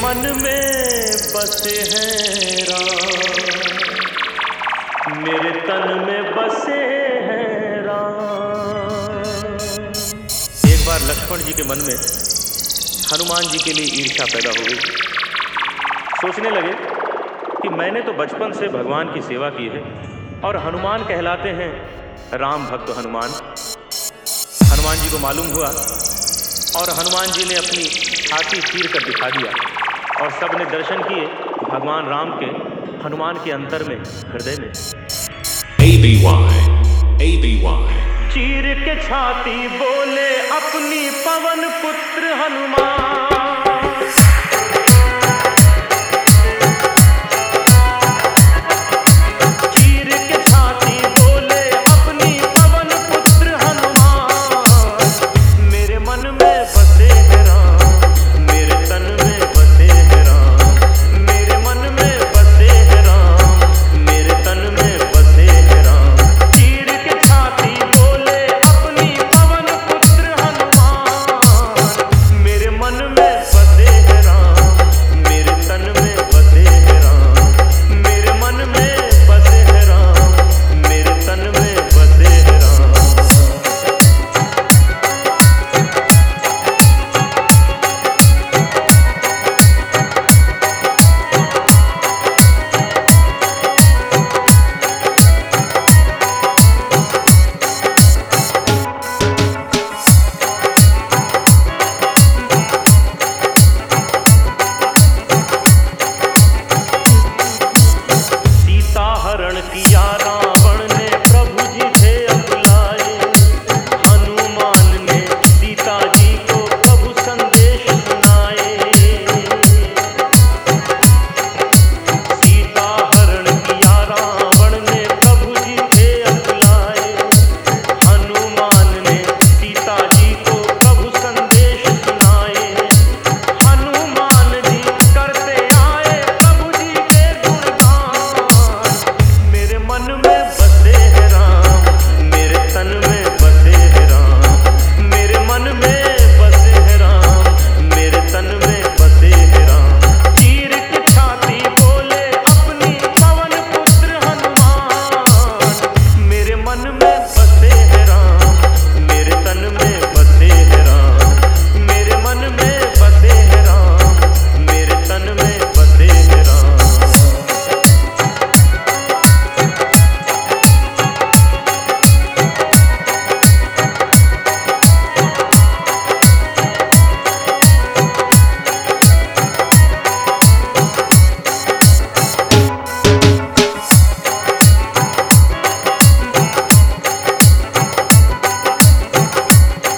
मन में बसे हैं राम, मेरे तन में बसे हैं राम। एक बार लक्ष्मण जी के मन में हनुमान जी के लिए ईर्ष्या पैदा हो गई। सोचने लगे कि मैंने तो बचपन से भगवान की सेवा की है और हनुमान कहलाते हैं राम भक्त हनुमान। हनुमान जी को मालूम हुआ और हनुमान जी ने अपनी छाती चीर कर दिखा दिया और सबने दर्शन किए भगवान राम के हनुमान के अंतर में, हृदय में। ABY चीर के छाती बोले अपनी पवन पुत्र हनुमान।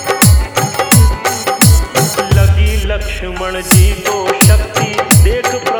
लक्ष्मण जी को शक्ति देख